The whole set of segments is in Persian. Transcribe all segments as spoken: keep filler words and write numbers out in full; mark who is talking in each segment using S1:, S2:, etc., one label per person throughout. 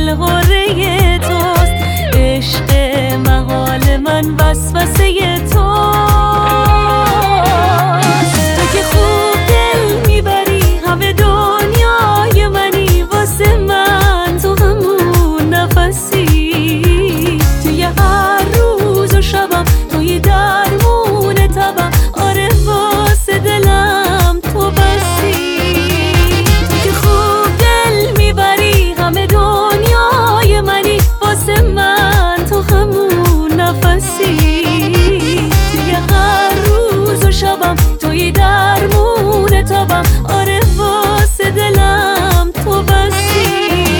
S1: دل غره توست، عشق محال من وسوسه توست. تو که خوب دل میبری همه دنیای منی، واسه من تو همون نفسی، توی هر روز و شبم توی درمون تبم، آره واسه دلم تو بسی. تو که خوب دل میبری همه دنیای منی، واسه من تو همون نفسی، توی هر روز و شبم توی درمون تبم، آره واسه دلم تو بسی.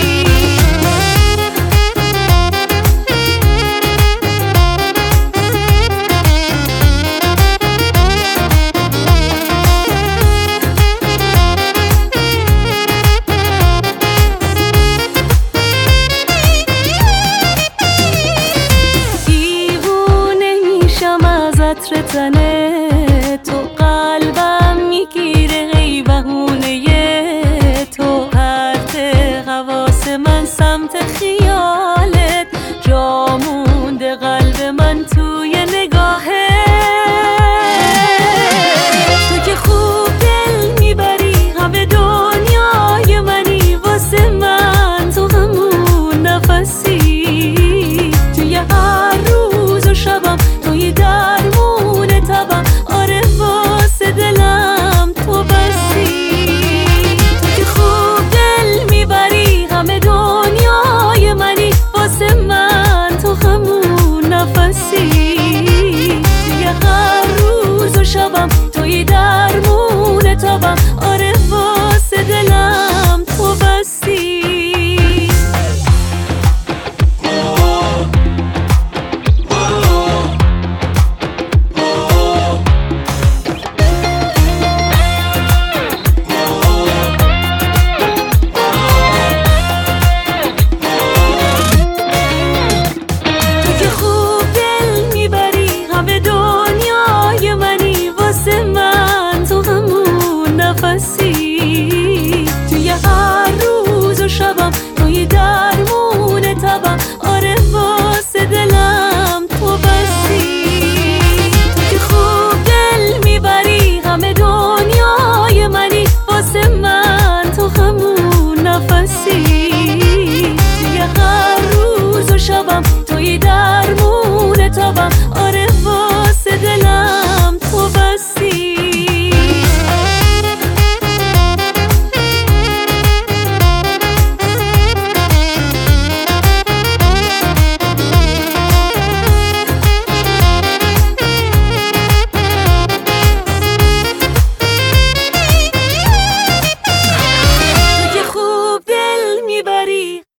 S1: عطر تنه تو قلبم میگیره، ای بهونه تو پرت حواس من سمت خیلی